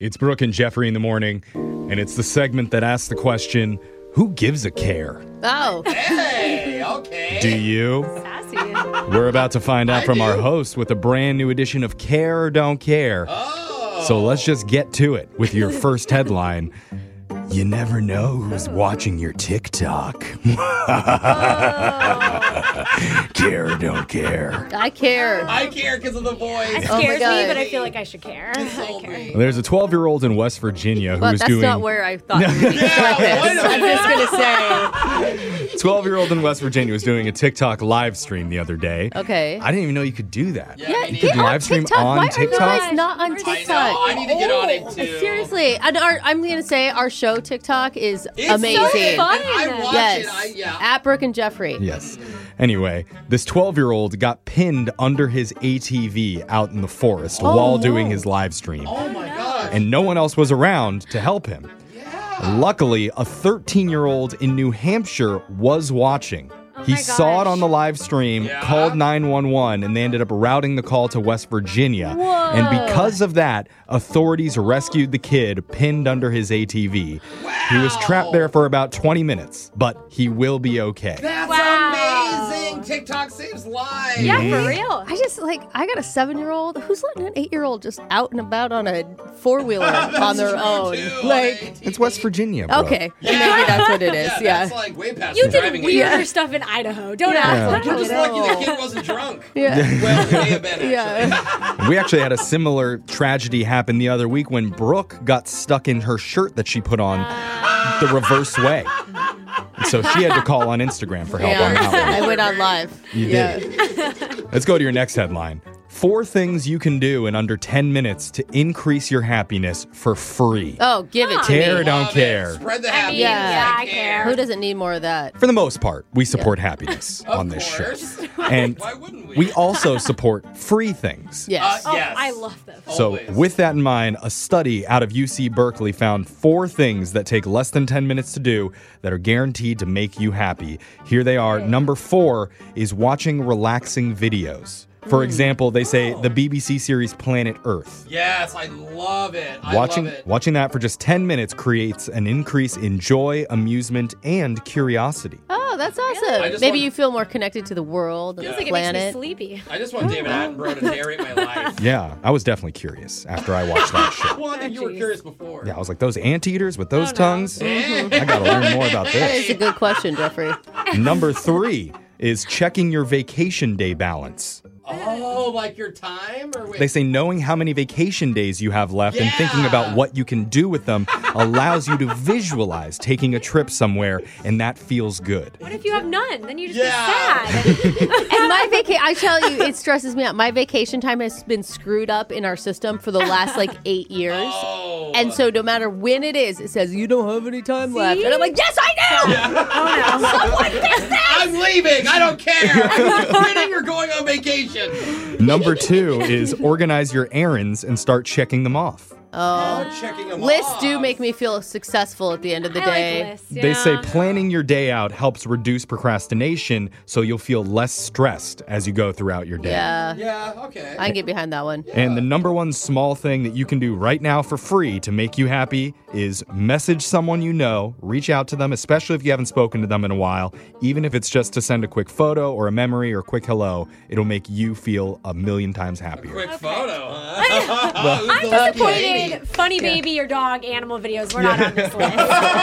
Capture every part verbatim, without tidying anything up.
It's Brooke and Jeffrey in the morning, and it's the segment that asks the question, who gives a care? Oh. Hey, okay. Do you? Sassy. We're about to find out I from do. our host with a brand new edition of Care or Don't Care. Oh. So let's just get to it with your first headline. You never know who's watching your TikTok. Care or don't care. I care. I care because of the voice. It Oh my scares me, God. but I feel like I should care. I Sold care. me. Well, there's a twelve-year-old in West Virginia But who's that's doing... not where I thought. Yeah, wait a I'm minute. just going to say. twelve-year-old in West Virginia was doing a TikTok live stream the other day. Okay. I didn't even know you could do that. Yeah, Yeah, me get neither. on live stream TikTok. on Why TikTok? are you guys not on I know, TikTok? I know. I need to get on it too. Seriously, and our, I'm going to say our show TikTok is It's so amazing. fun. I watch Yes. it. I, yeah. At Brooke and Jeffrey. Yes. Anyway, this twelve-year-old got pinned under his A T V out in the forest Oh, while no. doing his live stream. Oh my gosh. And no one else was around to help him. Yeah. Luckily, a thirteen-year-old in New Hampshire was watching. Oh he my saw it gosh. on the live stream, Yeah. called nine one one, and they ended up routing the call to West Virginia. Whoa. And because of that, authorities rescued the kid pinned under his A T V. He was trapped there for about twenty minutes, but he will be okay. That's Wow. amazing. TikTok saves lives. Yeah, Mhm. for real. I just like I got a seven-year-old. Who's letting an eight-year-old just out and about on a four-wheeler on their True, own? too, Like, on It's West Virginia, bro. okay, then maybe that's what it is. Yeah, Yeah. that's like way past You the did driving weirder age. stuff in Idaho. Don't Yeah. act You're like just it. lucky the kid wasn't drunk. Yeah. Well, it may have been, actually. Yeah. We actually had a similar tragedy happen the other week when Brooke got stuck in her shirt that she put on the reverse way. So she had to call on Instagram for help on that I one. went on live. You yeah. did. Let's go to your next headline. Four things you can do in under ten minutes to increase your happiness for free. Oh, give it to Care or me. don't Love it. care. Spread the I happiness. mean, Yeah. yeah, I care. Who doesn't need more of that? For the most part, we support happiness Of on this course. show. And Why wouldn't we? we also support free things. Yes. Uh, Oh, Yes. I love this. So, Always. with that in mind, a study out of U C Berkeley found four things that take less than ten minutes to do that are guaranteed to make you happy. Here they are. Number four is watching relaxing videos. For example, they say the B B C series Planet Earth. Yes, I love it. I Watching love it. watching that for just ten minutes creates an increase in joy, amusement, and curiosity. Oh, that's I awesome. just Maybe want- you feel more connected to the world and Yeah. the Feels like it planet. makes me sleepy. I just want David Attenborough to narrate my life. Yeah, I was definitely curious after I watched that show. Well, I think you were Jeez. curious before. Yeah, I was like, those anteaters with those Oh, no. tongues? I gotta learn more about That this. is a good question, Jeffrey. Number three is checking your vacation day balance. Oh, like your time? Or wait. They say knowing how many vacation days you have left and thinking Yeah. about what you can do with them allows you to visualize taking a trip somewhere, and that feels good. What if you have none? Then you just Yeah. get sad. And my vacation, I tell you, it stresses me out. My vacation time has been screwed up in our system for the last like eight years. Oh. And so no matter when it is, it says, you don't have any time left. And I'm like, yes, I do! Oh no. Someone fix this! I'm leaving. I don't care. I'm quitting or going on vacation. Number two is organize your errands and start checking them off. Oh, Checking them lists off. do make me feel successful at the end of the I day. like lists, They say yeah. planning your day out helps reduce procrastination so you'll feel less stressed as you go throughout your day. Yeah, Yeah, okay. I can get behind that one. And the number one small thing that you can do right now for free to make you happy is message someone you know, reach out to them, especially if you haven't spoken to them in a while. Even if it's just to send a quick photo or a memory or a quick hello, it'll make you feel a million times happier. Quick photo, huh? I'm disappointed. Funny baby or dog animal videos were not on this list.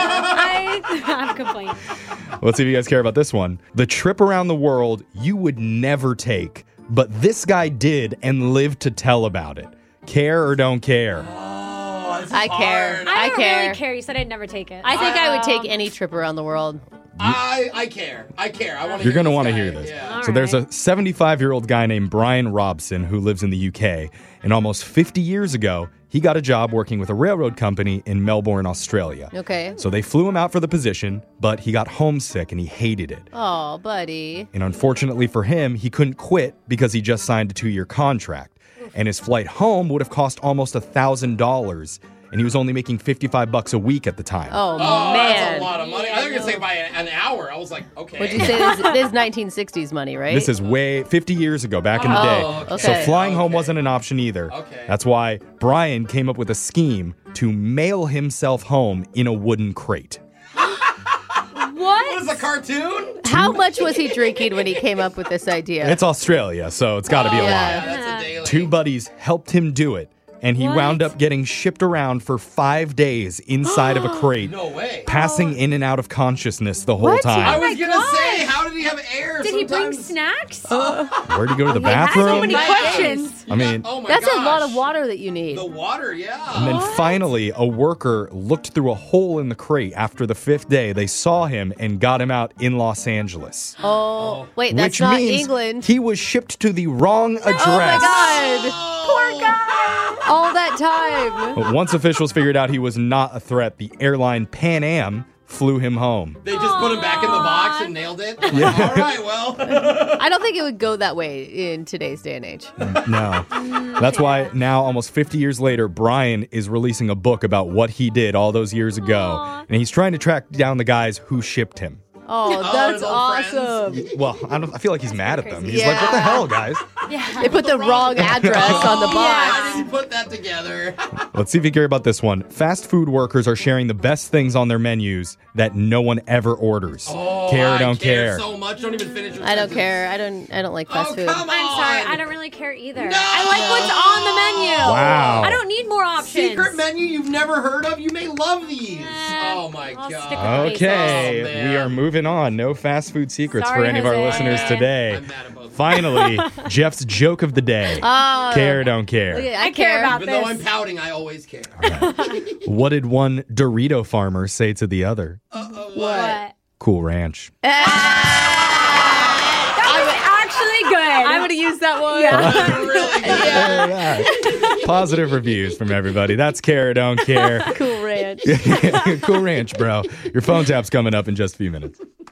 I have complained. Let's see if you guys care about this one. The trip around the world you would never take, but this guy did and lived to tell about it. Care or don't care? Oh, this is I care. hard. I I don't care. really care. You said I'd never take it. I think I would take Um, any trip around the world. I, I care. I care. I want to You're going to want to hear this. Yeah. All So there's right. a seventy-five-year-old guy named Brian Robson who lives in the U K, and almost fifty years ago, he got a job working with a railroad company in Melbourne, Australia. Okay. So they flew him out for the position, but he got homesick and he hated it. Oh, buddy. And unfortunately for him, he couldn't quit because he just signed a two-year contract. And his flight home would have cost almost one thousand dollars. and he was only making fifty-five bucks a week at the time. Oh, Oh, man. that's a lot of money. I thought you were going to say by an hour. I was like, okay. Would you say this, this is nineteen sixties money, right? This is way fifty years ago, back in the day. Oh, okay. So flying home Okay. wasn't an option either. Okay. That's why Brian came up with a scheme to mail himself home in a wooden crate. What is a cartoon? How much was he drinking when he came up with this idea? It's Australia, so it's got to be a Oh, lot. yeah, that's a daily. Two buddies helped him do it, and he What? wound up getting shipped around for five days inside of a crate, No way. passing in and out of consciousness the whole What? I time. was my going to gosh. say, how did he have air? Did he bring Sometimes- snacks? Where'd he go to the I have bathroom? so many My questions. I mean, Oh my That's gosh. a lot of water that you need. The water, yeah. and then finally, a worker looked through a hole in the crate after the fifth day. They saw him and got him out in Los Angeles. Oh, wait, that's which not means England. he was shipped to the wrong address. Oh my God. Poor guy. All that time. But once officials figured out he was not a threat, the airline Pan Am flew him home. They just put him back in the box and nailed it. Like, all right, well. I don't think it would go that way in today's day and age. No. That's why now, almost fifty years later, Brian is releasing a book about what he did all those years ago. Aw. And he's trying to track down the guys who shipped him. Oh, Oh, that's his old friends. awesome. Well, I, don't, I feel like he's mad at them. He's Yeah. like, what the hell, guys? Yeah. They put the wrong address on the Oh, box. I didn't put that together. Let's see if you care about this one. Fast food workers are sharing the best things on their menus that no one ever orders. Oh, care or I don't care care. so much. Don't even finish your I don't sentence. care. I don't. I don't like fast Oh, food. come on. I'm sorry. I don't really care either. No. I like what's on the menu. Wow. I don't need more options. Secret menu you've never heard of? You may love these. Eh, oh my I'll god. stick with Okay, Oh, man. we are moving on. No fast food secrets Sorry, for any of our Jose. listeners today. I'm mad about that. Finally, Jeff's joke of the day. Oh. Care or don't care. Okay, I care about Even though this. I'm pouting, I always care. What did one Dorito farmer say to the other? What? Cool Ranch. That was actually good. I would have used that one. really good. Yeah. Positive reviews from everybody. That's care or don't care. Cool ranch. Cool Ranch, bro. Your phone tap's coming up in just a few minutes.